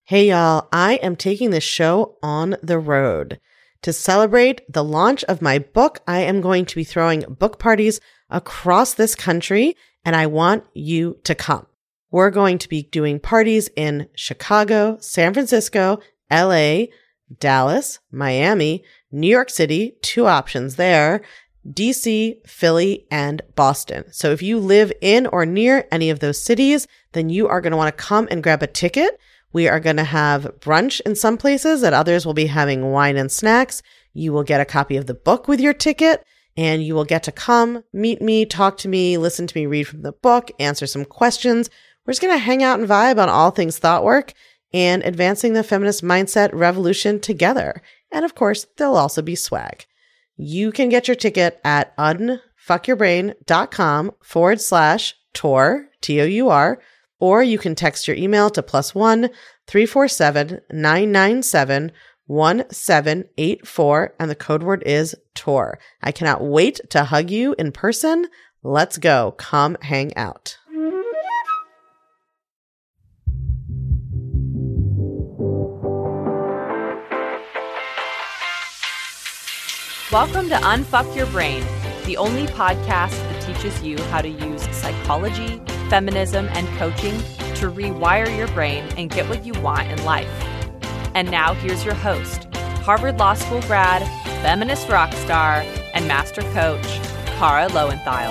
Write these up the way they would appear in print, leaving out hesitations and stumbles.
Hey y'all, I am taking this show on the road. To celebrate the launch of my book, I am going to be throwing book parties across this country, and I want you to come. We're going to be doing parties in Chicago, San Francisco, LA, Dallas, Miami, New York City, 2 options there, DC, Philly, and Boston. So if you live in or near any of those cities, then you are going to want to come and grab a ticket. We are going to have brunch in some places, at others we'll be having wine and snacks. You will get a copy of the book with your ticket, and you will get to come, meet me, talk to me, listen to me read from the book, answer some questions. We're just going to hang out and vibe on all things thought work and advancing the feminist mindset revolution together. And of course, there'll also be swag. You can get your ticket at unfuckyourbrain.com/tour, T-O-U-R, or you can text your email to +1 347 997 1784, and the code word is TOUR. I cannot wait to hug you in person. Let's go. Come hang out. Welcome to Unfuck Your Brain, the only podcast that teaches you how to use psychology, feminism, and coaching to rewire your brain and get what you want in life. And now here's your host, Harvard Law School grad, feminist rock star, and master coach, Kara Loewentheil.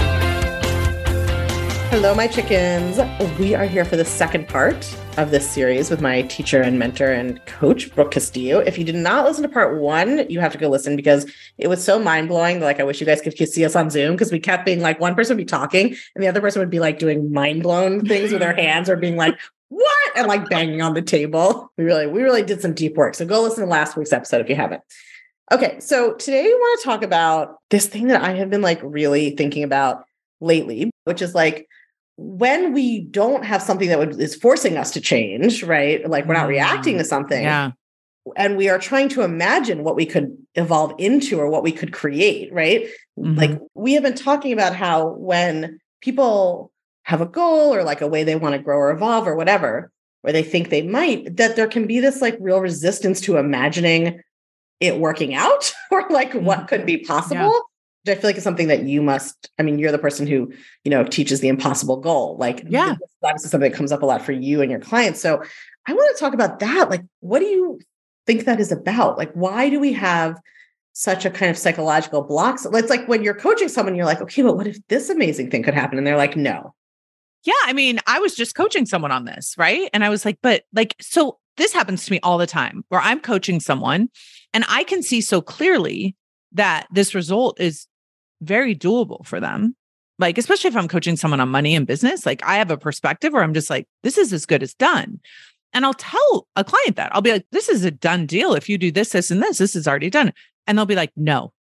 Hello, my chickens. We are here for the second part of this series with my teacher and mentor and coach, Brooke Castillo. If you did not listen to part 1, you have to go listen because it was so mind-blowing. Like, I wish you guys could see us on Zoom because we kept being like, one person would be talking and the other person would be like doing mind-blown things with their hands or being like, what? And like banging on the table. We really did some deep work. So go listen to last week's episode if you haven't. Okay, so today we want to talk about this thing that I have been like really thinking about lately, which is like, when we don't have something that is forcing us to change, right? Like we're not reacting to something. Yeah. And we are trying to imagine what we could evolve into or what we could create, right? Mm-hmm. Like we have been talking about how when people have a goal or like a way they want to grow or evolve or whatever, or they think they might, that there can be this like real resistance to imagining it working out or like what could be possible. Yeah. Which I feel like is something that you must, I mean, you're the person who, teaches the impossible goal. Like, yeah, that's something that comes up a lot for you and your clients. So I want to talk about that. Like, what do you think that is about? Like, why do we have such a kind of psychological blocks? It's like when you're coaching someone, you're like, okay, but what if this amazing thing could happen? And they're like, no. Yeah. I mean, I was just coaching someone on this, right? And I was like, but like, so this happens to me all the time where I'm coaching someone and I can see so clearly that this result is very doable for them. Like, especially if I'm coaching someone on money and business, like I have a perspective where I'm just like, this is as good as done. And I'll tell a client that I'll be like, this is a done deal. If you do this, this, and this is already done. And they'll be like, no.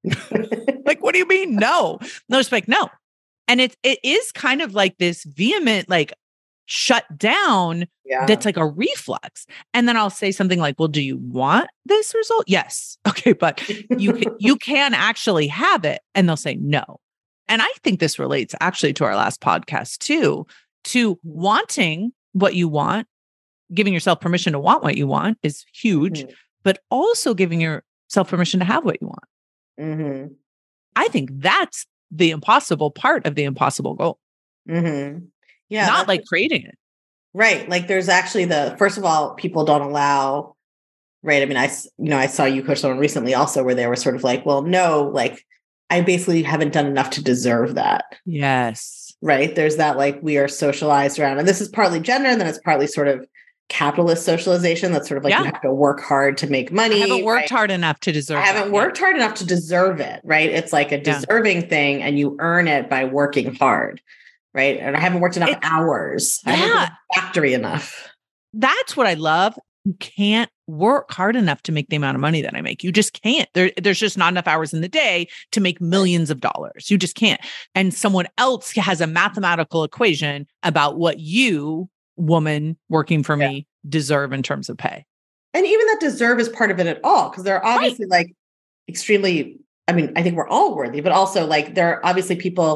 Like, what do you mean? No. They'll just be like, no. And it is kind of like this vehement, like shut down. Yeah. That's like a reflex. And then I'll say something like, well, do you want this result? Yes. Okay. But you can actually have it. And they'll say no. And I think this relates actually to our last podcast too, to wanting what you want, giving yourself permission to want what you want is huge, but also giving yourself permission to have what you want. Mm-hmm. I think that's the impossible part of the impossible goal. Mm-hmm. Yeah. Not like creating it. Right. Like there's actually first of all, people don't allow, right. I mean, I saw you coach someone recently also where they were sort of like, well, no, like I basically haven't done enough to deserve that. Yes. Right. There's that, like, we are socialized around, and this is partly gender, and then it's partly sort of capitalist socialization. That's sort of like, you have to work hard to make money. I haven't worked hard enough to deserve it. I haven't worked hard enough to deserve it. Right. It's like a deserving thing, and you earn it by working hard. Right. And I haven't worked enough hours. I haven't been in the factory enough. That's what I love. You can't work hard enough to make the amount of money that I make. You just can't. There's just not enough hours in the day to make millions of dollars. You just can't. And someone else has a mathematical equation about what you, woman working for me, deserve in terms of pay. And even that deserve is part of it at all. Because there are obviously like extremely, I mean, I think we're all worthy, but also like there are obviously people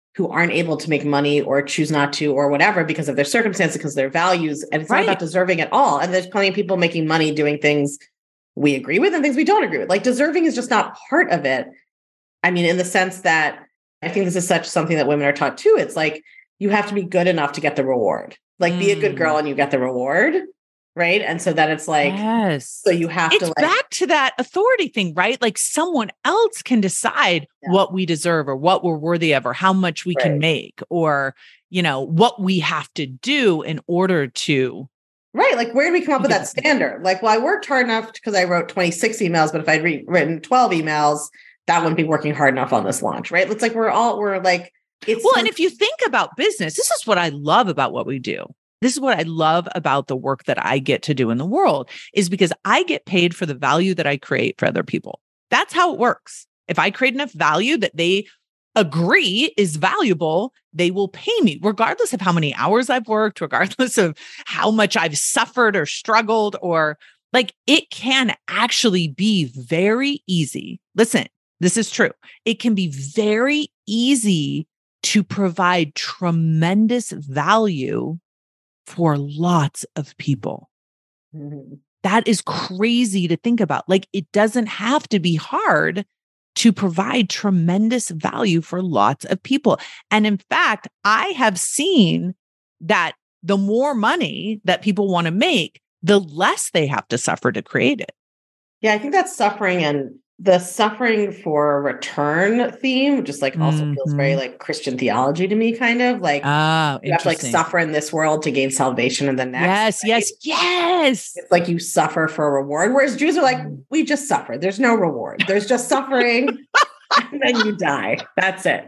who aren't able to make money or choose not to or whatever because of their circumstances, because of their values. And it's not about deserving at all. And there's plenty of people making money doing things we agree with and things we don't agree with. Like deserving is just not part of it. I mean, in the sense that I think this is such something that women are taught too. It's like, you have to be good enough to get the reward. Like be a good girl and you get the reward. Right. And so then it's like, so you have it's to back to that authority thing, right? Like someone else can decide what we deserve or what we're worthy of or how much we can make or, you know, what we have to do in order to. Right. Like where do we come up with that standard? Like, well, I worked hard enough because I wrote 26 emails, but if I'd written 12 emails, that wouldn't be working hard enough on this launch. Right. It's like, we're like, it's and if you think about business, this is what I love about what we do. This is what I love about the work that I get to do in the world is because I get paid for the value that I create for other people. That's how it works. If I create enough value that they agree is valuable, they will pay me regardless of how many hours I've worked, regardless of how much I've suffered or struggled, or like it can actually be very easy. Listen, this is true. It can be very easy to provide tremendous value for lots of people. Mm-hmm. That is crazy to think about. Like it doesn't have to be hard to provide tremendous value for lots of people. And in fact, I have seen that the more money that people want to make, the less they have to suffer to create it. Yeah, I think that's suffering, and the suffering for return theme just like also feels very like Christian theology to me, kind of like you have to like suffer in this world to gain salvation in the next. Yes. It's like you suffer for a reward. Whereas Jews are like, we just suffer. There's no reward. There's just suffering and then you die. That's it.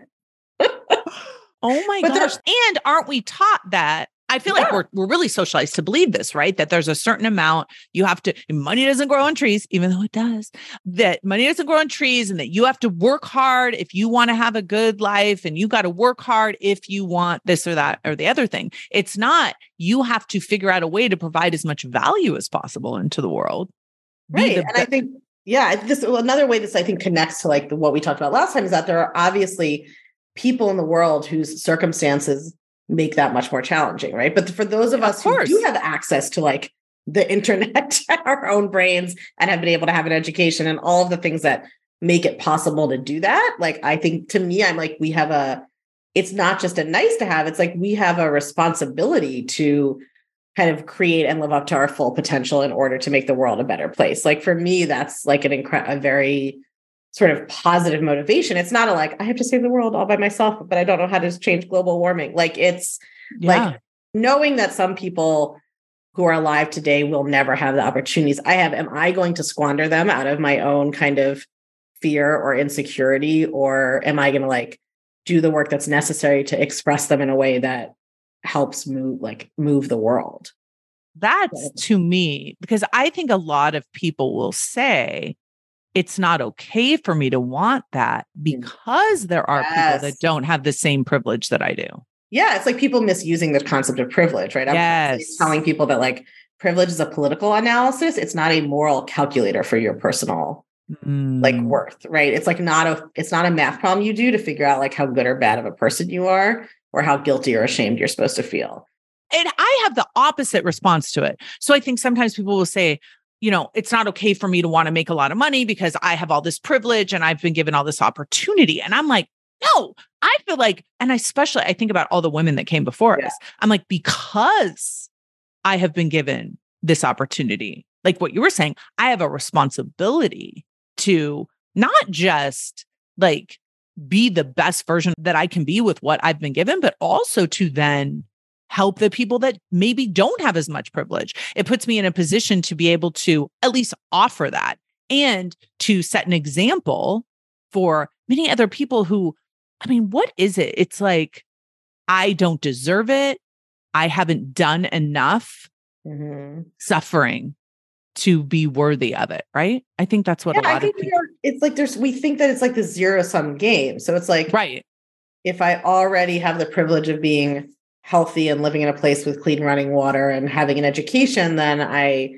Oh my gosh. And aren't we taught that? I feel like we're really socialized to believe this, right? That there's a certain amount you have to, money doesn't grow on trees, even though it does, that money doesn't grow on trees and that you have to work hard if you want to have a good life and you got to work hard if you want this or that or the other thing. It's not, you have to figure out a way to provide as much value as possible into the world. Right. And I think, another way this I think connects to like what we talked about last time is that there are obviously people in the world whose circumstances make that much more challenging, right? But for those of us who do have access to like the internet, our own brains, and have been able to have an education and all of the things that make it possible to do that, like I think to me, I'm like, it's not just a nice to have, it's like we have a responsibility to kind of create and live up to our full potential in order to make the world a better place. Like for me, that's like a very sort of positive motivation. It's not like, I have to save the world all by myself, but I don't know how to change global warming. Like it's like knowing that some people who are alive today will never have the opportunities I have. Am I going to squander them out of my own kind of fear or insecurity? Or am I going to like do the work that's necessary to express them in a way that helps move the world? That's to me, because I think a lot of people will say, it's not okay for me to want that because there are people that don't have the same privilege that I do. Yeah. It's like people misusing the concept of privilege, right? I'm telling people that like privilege is a political analysis. It's not a moral calculator for your personal like worth, right? It's like it's not a math problem you do to figure out like how good or bad of a person you are or how guilty or ashamed you're supposed to feel. And I have the opposite response to it. So I think sometimes people will say, you know, it's not okay for me to want to make a lot of money because I have all this privilege and I've been given all this opportunity. And I'm like, no, I feel like, and especially I think about all the women that came before us. I'm like, because I have been given this opportunity, like what you were saying, I have a responsibility to not just like be the best version that I can be with what I've been given, but also to then help the people that maybe don't have as much privilege. It puts me in a position to be able to at least offer that and to set an example for many other people who, I mean, what is it? It's like, I don't deserve it. I haven't done enough suffering to be worthy of it. Right. I think that's what a lot of people. It's like we think that it's like the zero-sum game. So it's like, right. If I already have the privilege of being healthy and living in a place with clean running water and having an education, then I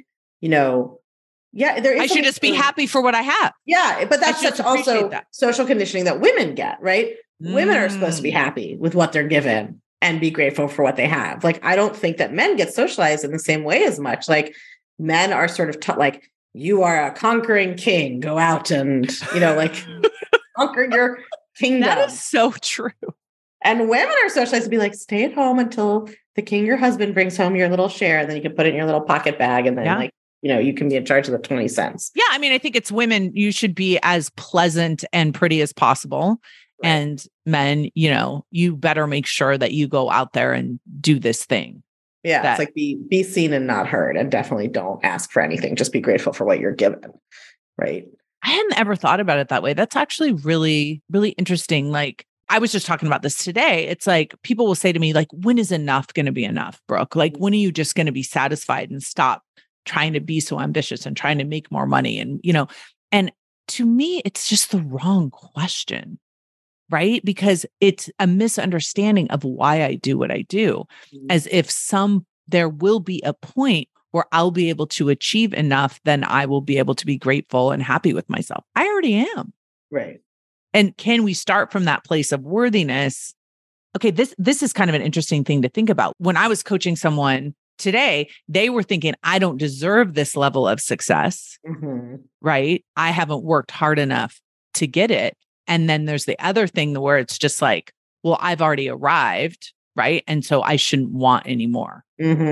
should just be happy for what I have. Yeah. But that's such also social conditioning that women get, right? women are supposed to be happy with what they're given and be grateful for what they have. Like, I don't think that men get socialized in the same way as much. Like, men are sort of taught, like, you are a conquering king, go out and, like conquer your kingdom. That is so true. And women are socialized to be like, stay at home until the king, your husband, brings home your little share, and then you can put it in your little pocket bag, and then you can be in charge of the 20 cents. Yeah. I mean, I think it's women, you should be as pleasant and pretty as possible. Right. And men, you better make sure that you go out there and do this thing. Yeah. It's like be seen and not heard, and definitely don't ask for anything. Just be grateful for what you're given. Right. I hadn't ever thought about it that way. That's actually really, really interesting. Like, I was just talking about this today. It's like, people will say to me, like, when is enough going to be enough, Brooke? Like, when are you just going to be satisfied and stop trying to be so ambitious and trying to make more money? And, and to me, it's just the wrong question, right? Because it's a misunderstanding of why I do what I do, as if there will be a point where I'll be able to achieve enough, then I will be able to be grateful and happy with myself. I already am. Right. And can we start from that place of worthiness? Okay, this is kind of an interesting thing to think about. When I was coaching someone today, they were thinking, I don't deserve this level of success, right? I haven't worked hard enough to get it. And then there's the other thing where it's just like, well, I've already arrived, right? And so I shouldn't want any more.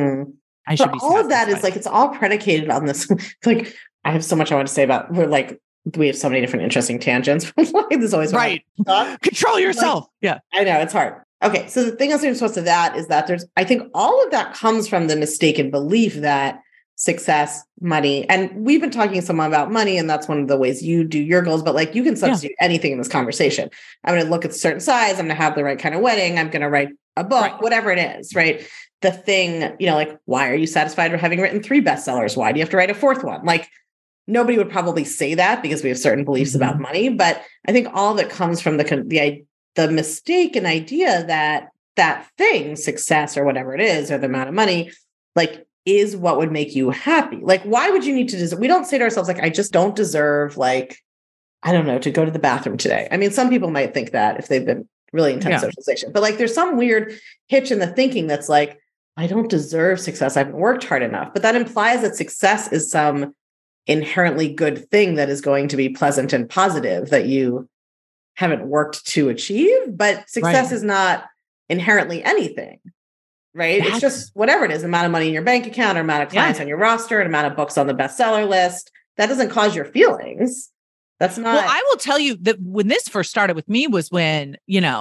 I should be all of that is like, it's all predicated on this. Like, I have so much I want to say about, we have so many different interesting tangents. There's always right. Control yourself. Yeah. I know, it's hard. Okay. So the thing I was supposed to that is that I think all of that comes from the mistaken belief that success, money, and we've been talking to someone about money, and that's one of the ways you do your goals, but like, you can substitute anything in this conversation. I'm going to look at a certain size. I'm going to have the right kind of wedding. I'm going to write a book, whatever it is, right? The thing, like, why are you satisfied with having written 3 bestsellers? Why do you have to write a 4th one? Like, nobody would probably say that because we have certain beliefs about money, but I think all that comes from the mistaken idea that thing, success or whatever it is, or the amount of money, like, is what would make you happy. Like, why would you need to we don't say to ourselves, like, I just don't deserve, like, I don't know, to go to the bathroom today. I mean, some people might think that if they've been really intense socialization, but like, there's some weird hitch in the thinking that's like, I don't deserve success. I haven't worked hard enough. But that implies that success is some inherently good thing that is going to be pleasant and positive that you haven't worked to achieve. But success is not inherently anything, right? It's just whatever it is, the amount of money in your bank account, or amount of clients on your roster, an amount of books on the bestseller list. That doesn't cause your feelings. That's not. Well, I will tell you that when this first started with me was when,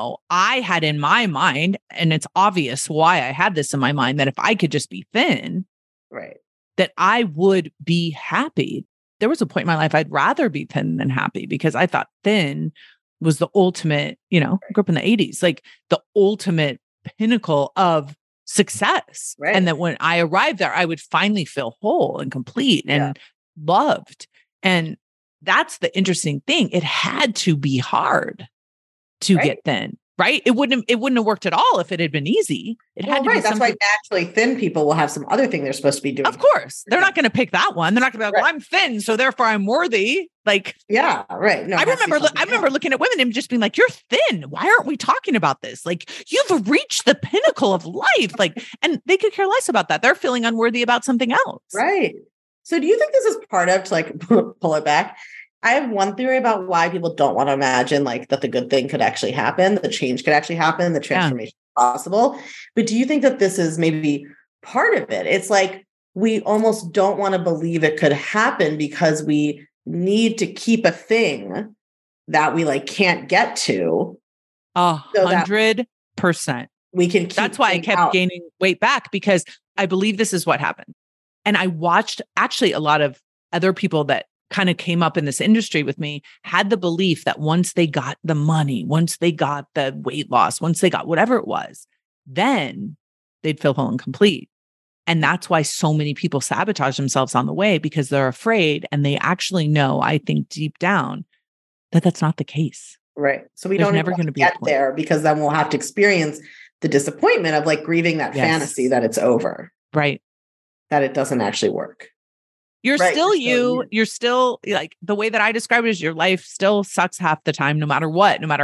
I had in my mind, and it's obvious why I had this in my mind, that if I could just be thin, right, that I would be happy. There was a point in my life I'd rather be thin than happy, because I thought thin was the ultimate, I grew up in the 80s, like the ultimate pinnacle of success. Right. And that when I arrived there, I would finally feel whole and complete and loved. And that's the interesting thing. It had to be hard to get thin, right? It wouldn't have worked at all if it had been easy. It had to be That's why naturally thin people will have some other thing they're supposed to be doing. Of course. They're not going to pick that one. They're not going to be like, well, I'm thin, so therefore I'm worthy. Like, yeah, right. No, I remember looking at women and just being like, you're thin. Why aren't we talking about this? Like, you've reached the pinnacle of life. Like, and they could care less about that. They're feeling unworthy about something else. Right. So do you think this is part of, to like pull it back? I have one theory about why people don't want to imagine like that the good thing could actually happen, the change could actually happen, the transformation is possible. But do you think that this is maybe part of it? It's like, we almost don't want to believe it could happen because we need to keep a thing that we like can't get to. 100%. We can keep. That's why I kept gaining weight back, because I believe this is what happened. And I watched actually a lot of other people that kind of came up in this industry with me had the belief that once they got the money, once they got the weight loss, once they got whatever it was, then they'd feel whole and complete. And that's why so many people sabotage themselves on the way, because they're afraid, and they actually know, I think deep down, that that's not the case. Right. So There's never going to get there, because then we'll have to experience the disappointment of like grieving that fantasy that it's over. Right. That it doesn't actually work. You're still you. You're still like, the way that I describe it is your life still sucks half the time, no matter what, no matter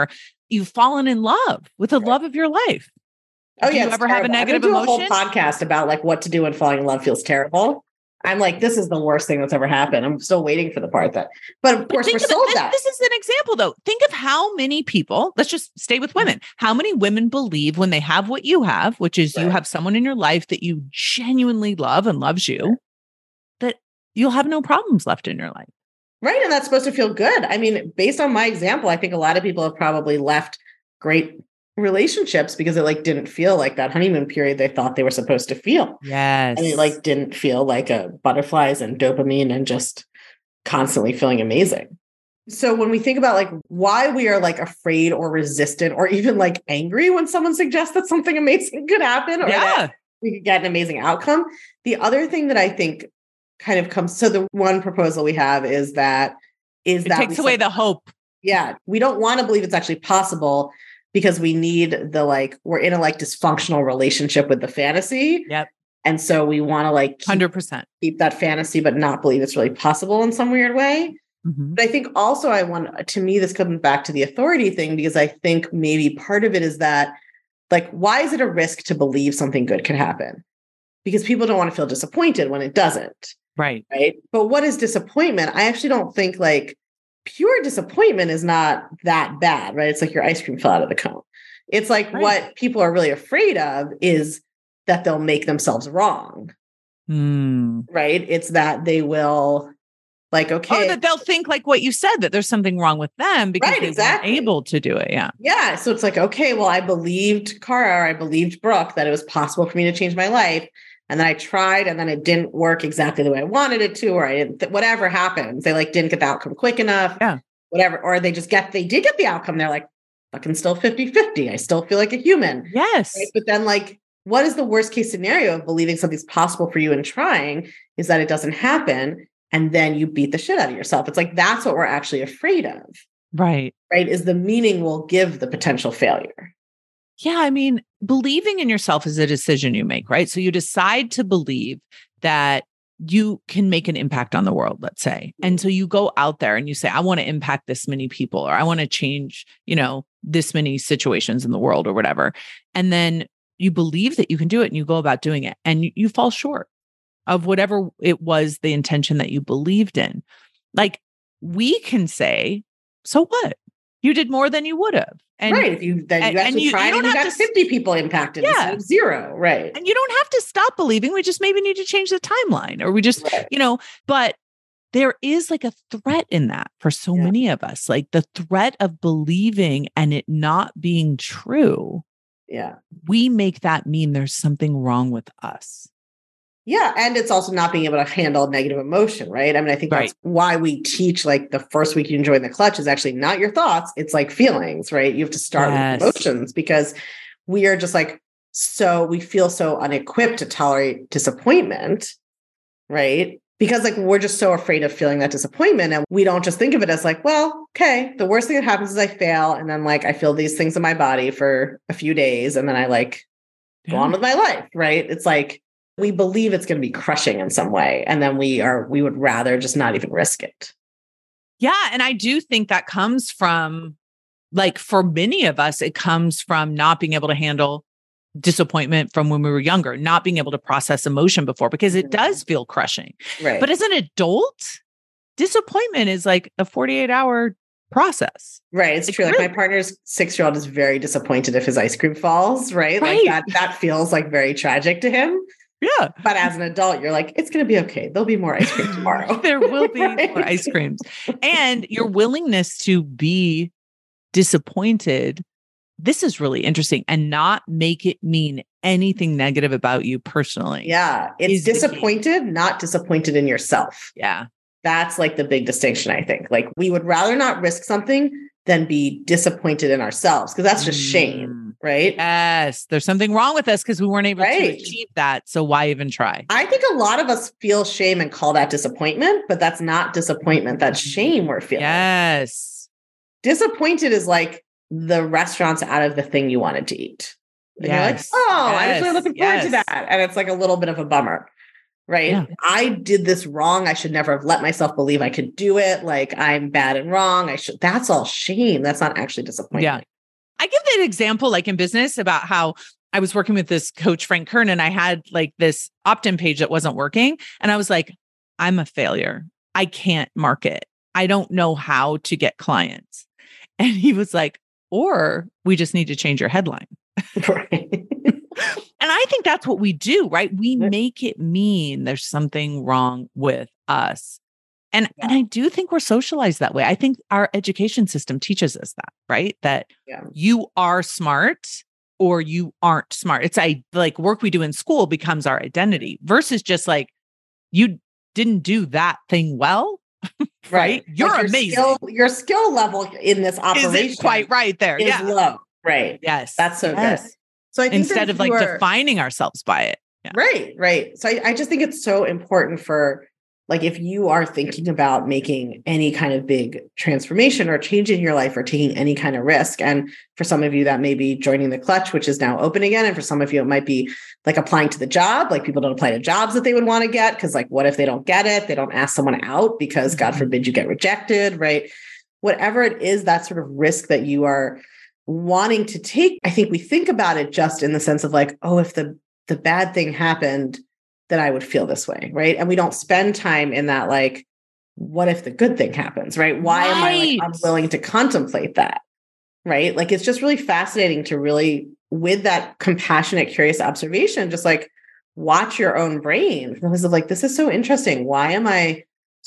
you've fallen in love with the love of your life. Oh, Do yeah. you ever have a negative I'm gonna do emotion? a whole podcast about like what to do when falling in love feels terrible. I'm like, this is the worst thing that's ever happened. I'm still waiting for the part that, but of course we're sold that. This is an example though. Think of how many people, let's just stay with women. How many women believe when they have what you have, which is you have someone in your life that you genuinely love and loves you, that you'll have no problems left in your life. Right. And that's supposed to feel good. I mean, based on my example, I think a lot of people have probably left great relationships because it like didn't feel like that honeymoon period they thought they were supposed to feel. Yes. And it like didn't feel like a butterflies and dopamine and just constantly feeling amazing. So when we think about like why we are like afraid or resistant or even like angry when someone suggests that something amazing could happen or that we could get an amazing outcome, the other thing that I think kind of comes, so the one proposal we have is that it takes away the hope. Yeah. We don't want to believe it's actually possible because we need the like, we're in a like dysfunctional relationship with the fantasy. Yep. And so we want to like 100% keep that fantasy, but not believe it's really possible in some weird way. Mm-hmm. But I think also to me, this comes back to the authority thing, because I think maybe part of it is that like, why is it a risk to believe something good could happen? Because people don't want to feel disappointed when it doesn't. Right. Right. But what is disappointment? I actually don't think like pure disappointment is not that bad, right? It's like your ice cream fell out of the cone. It's like what people are really afraid of is that they'll make themselves wrong. Right. It's that they will like, okay. Or that they'll think like what you said, that there's something wrong with them because they weren't able to do it. Yeah. Yeah. So it's like, okay, well, I believed Cara, or I believed Brooke that it was possible for me to change my life. And then I tried and then it didn't work exactly the way I wanted it to, or I didn't, whatever happens, they like didn't get the outcome quick enough. Yeah. Whatever. Or they did get the outcome. They're like, fucking still 50-50. I still feel like a human. Yes. Right? But then like, what is the worst case scenario of believing something's possible for you and trying is that it doesn't happen. And then you beat the shit out of yourself. It's like, that's what we're actually afraid of. Right. Right. Is the meaning we'll give the potential failure. Yeah. I mean, believing in yourself is a decision you make, right? So you decide to believe that you can make an impact on the world, let's say. And so you go out there and you say, I want to impact this many people, or I want to change, this many situations in the world or whatever. And then you believe that you can do it and you go about doing it and you fall short of whatever it was, the intention that you believed in. Like we can say, so what? You did more than you would have. And, right. If you actually tried and you got 50 people impacted instead of 0. Right. And you don't have to stop believing. We just maybe need to change the timeline, or we just, but there is like a threat in that for so many of us, like the threat of believing and it not being true. Yeah. We make that mean there's something wrong with us. Yeah. And it's also not being able to handle negative emotion, right? I mean, I think that's why we teach like the first week you join the clutch is actually not your thoughts. It's like feelings, right? You have to start with emotions because we are just like, so we feel so unequipped to tolerate disappointment, right? Because like, we're just so afraid of feeling that disappointment. And we don't just think of it as like, well, okay, the worst thing that happens is I fail. And then like, I feel these things in my body for a few days. And then I like go on with my life, right? It's like, we believe it's going to be crushing in some way. And then we would rather just not even risk it. Yeah. And I do think that comes from like, for many of us, it comes from not being able to handle disappointment from when we were younger, not being able to process emotion before, because it does feel crushing. Right. But as an adult, disappointment is like a 48-hour process. Right. It's true. Like my partner's 6-year-old is very disappointed if his ice cream falls, right? Like that feels like very tragic to him. Yeah. But as an adult, you're like, it's going to be okay. There'll be more ice cream tomorrow. There will be more ice creams. And your willingness to be disappointed, this is really interesting, and not make it mean anything negative about you personally. Yeah. It's disappointed, not disappointed in yourself. Yeah. That's like the big distinction, I think. Like we would rather not risk something than be disappointed in ourselves, because that's just shame, right? Yes. There's something wrong with us because we weren't able to achieve that. So why even try? I think a lot of us feel shame and call that disappointment, but that's not disappointment. That's shame we're feeling. Yes. Disappointed is like the restaurant's out of the thing you wanted to eat. And you're like, I was really looking forward to that. And it's like a little bit of a bummer. Right. Yeah. I did this wrong. I should never have let myself believe I could do it. Like I'm bad and wrong. That's all shame. That's not actually disappointment. Yeah. I give that example like in business about how I was working with this coach, Frank Kern, and I had like this opt-in page that wasn't working. And I was like, I'm a failure. I can't market. I don't know how to get clients. And he was like, or we just need to change your headline. Right. And I think that's what we do, right? We make it mean there's something wrong with us. And I do think we're socialized that way. I think our education system teaches us that, right? That you are smart or you aren't smart. It's like work we do in school becomes our identity versus just like, you didn't do that thing well, right? You're like amazing. Your skill level in this operation isn't quite right there. Is low. Right. Yes. That's so good. So I think instead of like defining ourselves by it. Yeah. Right. So I just think it's so important for like, if you are thinking about making any kind of big transformation or change in your life or taking any kind of risk. And for some of you that may be joining the Clutch, which is now open again. And for some of you, it might be like applying to the job. Like people don't apply to jobs that they would want to get. Cause like, what if they don't get it? They don't ask someone out because God forbid you get rejected, right? Whatever it is, that sort of risk that you are wanting to take. I think we think about it just in the sense of like, oh, if the bad thing happened, then I would feel this way. Right. And we don't spend time in that, like, what if the good thing happens? Right. Why am I like unwilling to contemplate that? Right. Like, it's just really fascinating to really, with that compassionate, curious observation, just like watch your own brain because of like, this is so interesting. Why am I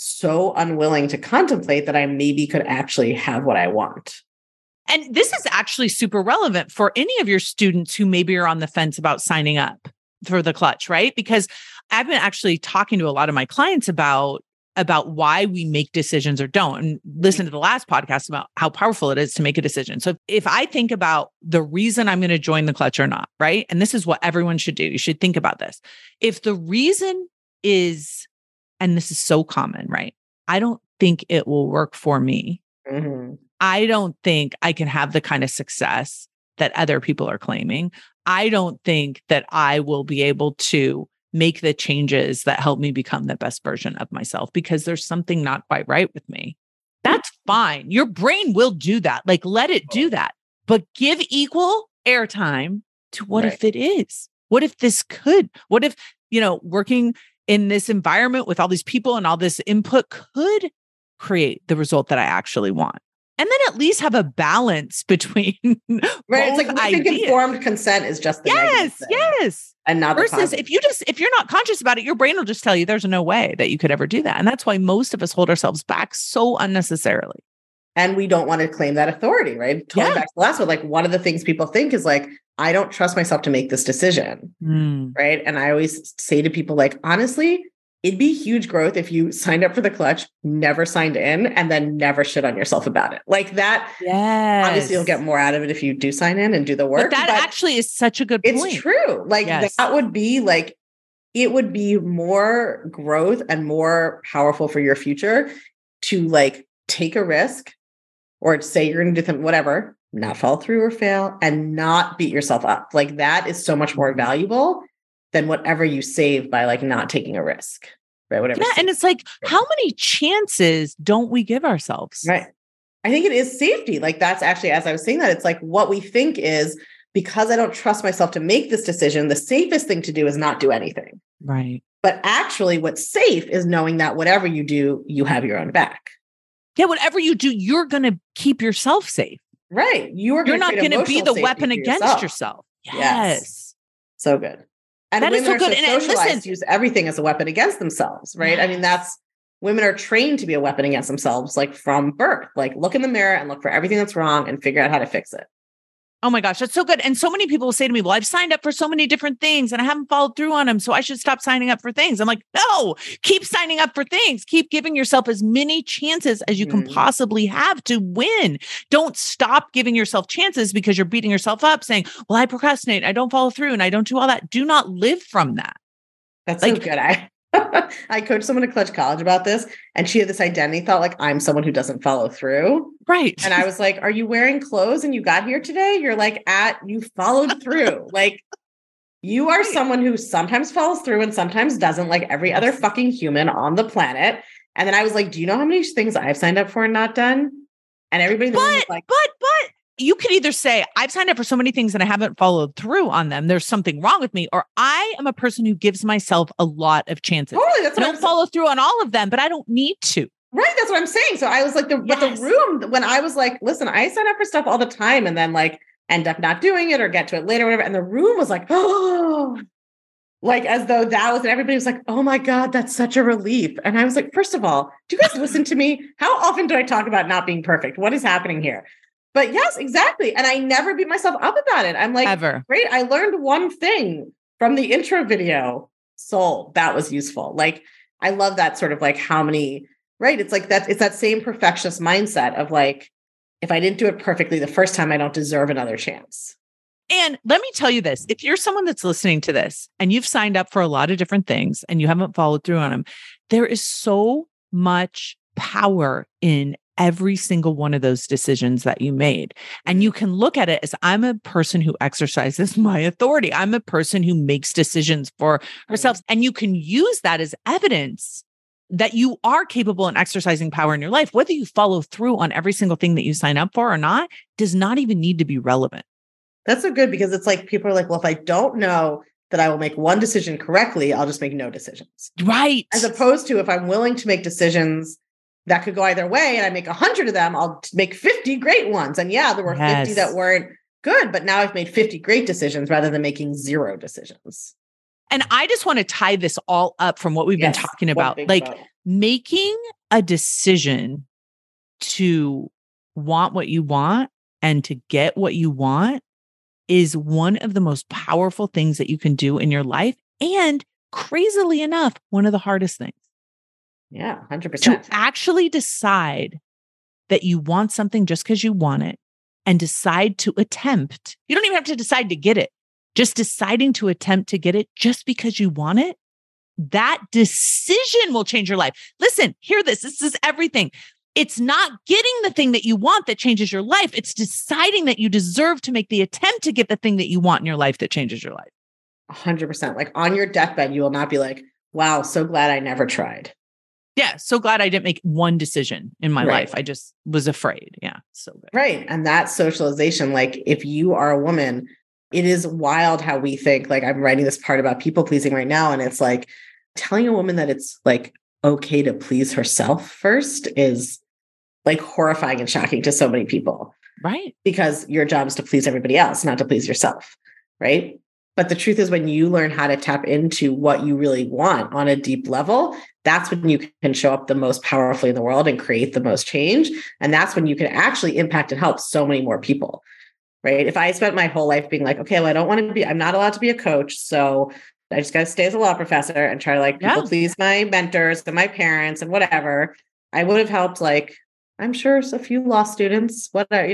so unwilling to contemplate that I maybe could actually have what I want? And this is actually super relevant for any of your students who maybe are on the fence about signing up for the Clutch, right? Because I've been actually talking to a lot of my clients about why we make decisions or don't, and listen to the last podcast about how powerful it is to make a decision. So if I think about the reason I'm going to join the Clutch or not, right? And this is what everyone should do. You should think about this. If the reason is, and this is so common, right? I don't think it will work for me. Mm-hmm. I don't think I can have the kind of success that other people are claiming. I don't think that I will be able to make the changes that help me become the best version of myself because there's something not quite right with me. That's fine. Your brain will do that. Like, let it do that, but give equal airtime to what if it is? What if this could? What if, working in this environment with all these people and all this input could create the result that I actually want? And then at least have a balance between right. It's like I think informed consent is just the yes, and not versus if you're not conscious about it, your brain will just tell you there's no way that you could ever do that, and that's why most of us hold ourselves back so unnecessarily. And we don't want to claim that authority, right? Totally back to the last one. Like one of the things people think is like, I don't trust myself to make this decision, right? And I always say to people, like, honestly, it'd be huge growth if you signed up for the Clutch, never signed in, and then never shit on yourself about it. Like that. Yes. Obviously, you'll get more out of it if you do sign in and do the work. But that actually is such a good point. It's true. Like that would be like, it would be more growth and more powerful for your future to like take a risk or say you're going to do something, whatever, not follow through or fail and not beat yourself up. Like that is so much more valuable than whatever you save by like not taking a risk, right? Whatever. Yeah, and it's like, how many chances don't we give ourselves? Right. I think it is safety. Like that's actually, as I was saying that, it's like what we think is because I don't trust myself to make this decision, the safest thing to do is not do anything. Right. But actually what's safe is knowing that whatever you do, you have your own back. Yeah, whatever you do, you're going to keep yourself safe. Right. You're not going to be the weapon against yourself. Yes. So good. And that is so good. And socialized to use everything as a weapon against themselves, right? Yes. I mean, women are trained to be a weapon against themselves, like from birth. Like look in the mirror and look for everything that's wrong and figure out how to fix it. Oh my gosh, that's so good. And so many people will say to me, well, I've signed up for so many different things and I haven't followed through on them. So I should stop signing up for things. I'm like, no, keep signing up for things. Keep giving yourself as many chances as you can possibly have to win. Don't stop giving yourself chances because you're beating yourself up saying, well, I procrastinate, I don't follow through and I don't do all that. Do not live from that. That's like, so good. I coached someone at Clutch College about this and she had this identity thought like I'm someone who doesn't follow through. Right. And I was like, are you wearing clothes and you got here today? You're like you followed through. Like you are someone who sometimes follows through and sometimes doesn't, like every other fucking human on the planet. And then I was like, do you know how many things I've signed up for and not done? And everybody was like, but you could either say, I've signed up for so many things and I haven't followed through on them. There's something wrong with me. Or I am a person who gives myself a lot of chances. Totally, that's I what don't follow through on all of them, but I don't need to. Right. That's what I'm saying. So I was like, but the room, when I was like, listen, I sign up for stuff all the time and then like end up not doing it or get to it later, or whatever. And the room was like, oh, like as though that was, and everybody was like, oh my God, that's such a relief. And I was like, first of all, do you guys listen to me? How often do I talk about not being perfect? What is happening here? But yes, exactly. And I never beat myself up about it. I'm like, ever. Great. I learned one thing from the intro video. Soul, that was useful. Like, I love that sort of like how many, right? It's like that, it's that same perfectionist mindset of like, if I didn't do it perfectly the first time, I don't deserve another chance. And let me tell you this, if you're someone that's listening to this and you've signed up for a lot of different things and you haven't followed through on them, there is so much power in every single one of those decisions that you made. And you can look at it as, I'm a person who exercises my authority. I'm a person who makes decisions for herself. And you can use that as evidence that you are capable in exercising power in your life. Whether you follow through on every single thing that you sign up for or not, does not even need to be relevant. That's so good, because it's like, people are like, well, if I don't know that I will make one decision correctly, I'll just make no decisions. Right. As opposed to, if I'm willing to make decisions that could go either way and I make 100 of them, I'll make 50 great ones. And yeah, there were 50 that weren't good, but now I've made 50 great decisions rather than making 0 decisions. And I just want to tie this all up from what we've been talking about, like making a decision to want what you want and to get what you want is one of the most powerful things that you can do in your life. And crazily enough, one of the hardest things. Yeah, 100%. To actually decide that you want something just because you want it and decide to attempt. You don't even have to decide to get it. Just deciding to attempt to get it just because you want it. That decision will change your life. Listen, hear this. This is everything. It's not getting the thing that you want that changes your life. It's deciding that you deserve to make the attempt to get the thing that you want in your life that changes your life. 100%. Like on your deathbed, you will not be like, wow, so glad I never tried. Yeah. So glad I didn't make one decision in my life. I just was afraid. Yeah. So good. Right. And that socialization, like if you are a woman, it is wild how we think. Like, I'm writing this part about people pleasing right now. And it's like telling a woman that it's like okay to please herself first is like horrifying and shocking to so many people. Right. Because your job is to please everybody else, not to please yourself. Right. But the truth is, when you learn how to tap into what you really want on a deep level, that's when you can show up the most powerfully in the world and create the most change. And that's when you can actually impact and help so many more people. Right. If I spent my whole life being like, okay, well, I'm not allowed to be a coach. So I just got to stay as a law professor and try to like people please my mentors and my parents and whatever. I would have helped, like, I'm sure a few law students,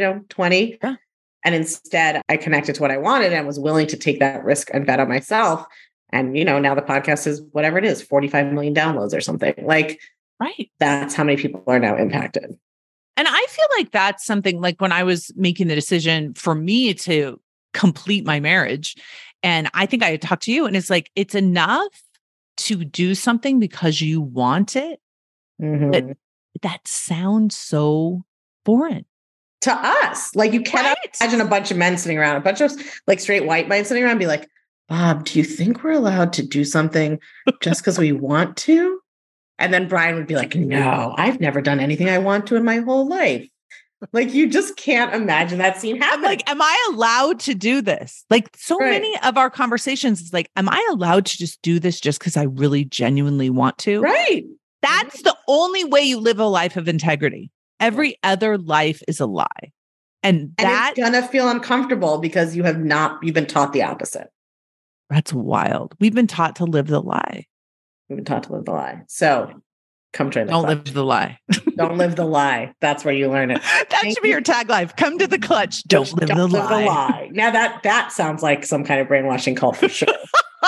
20. Yeah. And instead I connected to what I wanted and was willing to take that risk and bet on myself. And, now the podcast is whatever it is, 45 million downloads or something. Like, right. That's how many people are now impacted. And I feel like that's something, like when I was making the decision for me to complete my marriage, and I think I had talked to you, and it's like, it's enough to do something because you want it. Mm-hmm. That sounds so foreign to us. Like, you cannot imagine a bunch of men sitting around, a bunch of like straight white men sitting around and be like, Bob, do you think we're allowed to do something just because we want to? And then Brian would be like, no, I've never done anything I want to in my whole life. Like, you just can't imagine that scene happening. I'm like, am I allowed to do this? Like, so many of our conversations is like, am I allowed to just do this just because I really genuinely want to? Right. That's the only way you live a life of integrity. Every other life is a lie. And it's gonna feel uncomfortable because you've been taught the opposite. That's wild. We've been taught to live the lie. We've been taught to live the lie. So come join the Don't clutch. live the lie. Don't live the lie. That's where you learn it. That should be your tagline. Come to the clutch. Don't live the lie. Now that sounds like some kind of brainwashing cult for sure.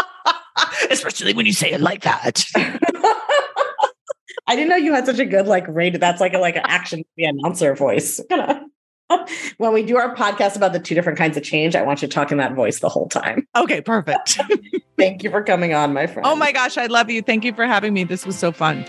Especially when you say it like that. I didn't know you had such a good rated. That's like an action announcer voice. When we do our podcast about the 2 different kinds of change, I want you to talk in that voice the whole time. Okay, perfect. Thank you for coming on, my friend. Oh my gosh, I love you. Thank you for having me. This was so fun.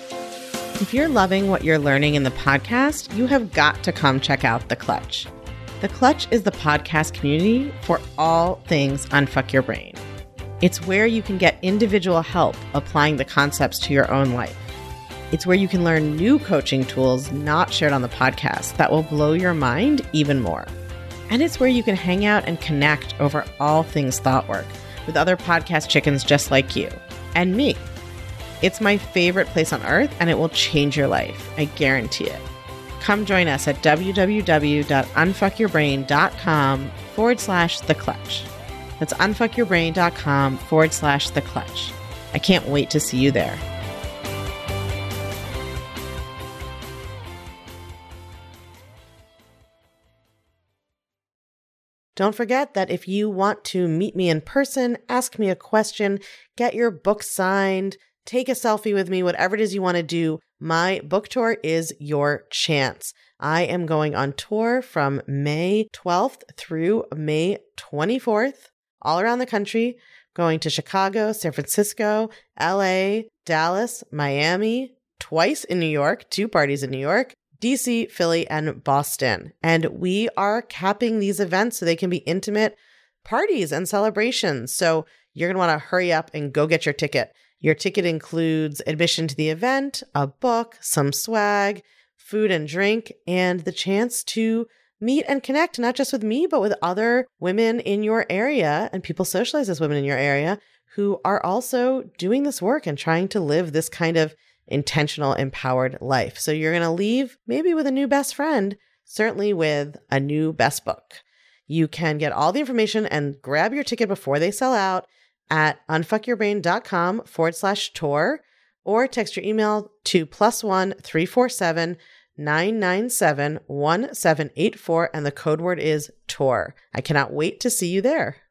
If you're loving what you're learning in the podcast, you have got to come check out The Clutch. The Clutch is the podcast community for all things Unfuck Your Brain. It's where you can get individual help applying the concepts to your own life. It's where you can learn new coaching tools not shared on the podcast that will blow your mind even more. And it's where you can hang out and connect over all things thought work with other podcast chickens just like you and me. It's my favorite place on earth, and it will change your life. I guarantee it. Come join us at www.unfuckyourbrain.com/The Clutch. That's unfuckyourbrain.com/The Clutch. I can't wait to see you there. Don't forget that if you want to meet me in person, ask me a question, get your book signed, take a selfie with me, whatever it is you want to do, my book tour is your chance. I am going on tour from May 12th through May 24th, all around the country, going to Chicago, San Francisco, LA, Dallas, Miami, twice in New York, 2 parties in New York, DC, Philly, and Boston. And we are capping these events so they can be intimate parties and celebrations. So you're going to want to hurry up and go get your ticket. Your ticket includes admission to the event, a book, some swag, food and drink, and the chance to meet and connect, not just with me, but with other women in your area and people socialized as women in your area who are also doing this work and trying to live this kind of intentional, empowered life. So you're going to leave maybe with a new best friend, certainly with a new best book. You can get all the information and grab your ticket before they sell out at unfuckyourbrain.com/tour or text your email to +1 347 997 1784 and the code word is tour. I cannot wait to see you there.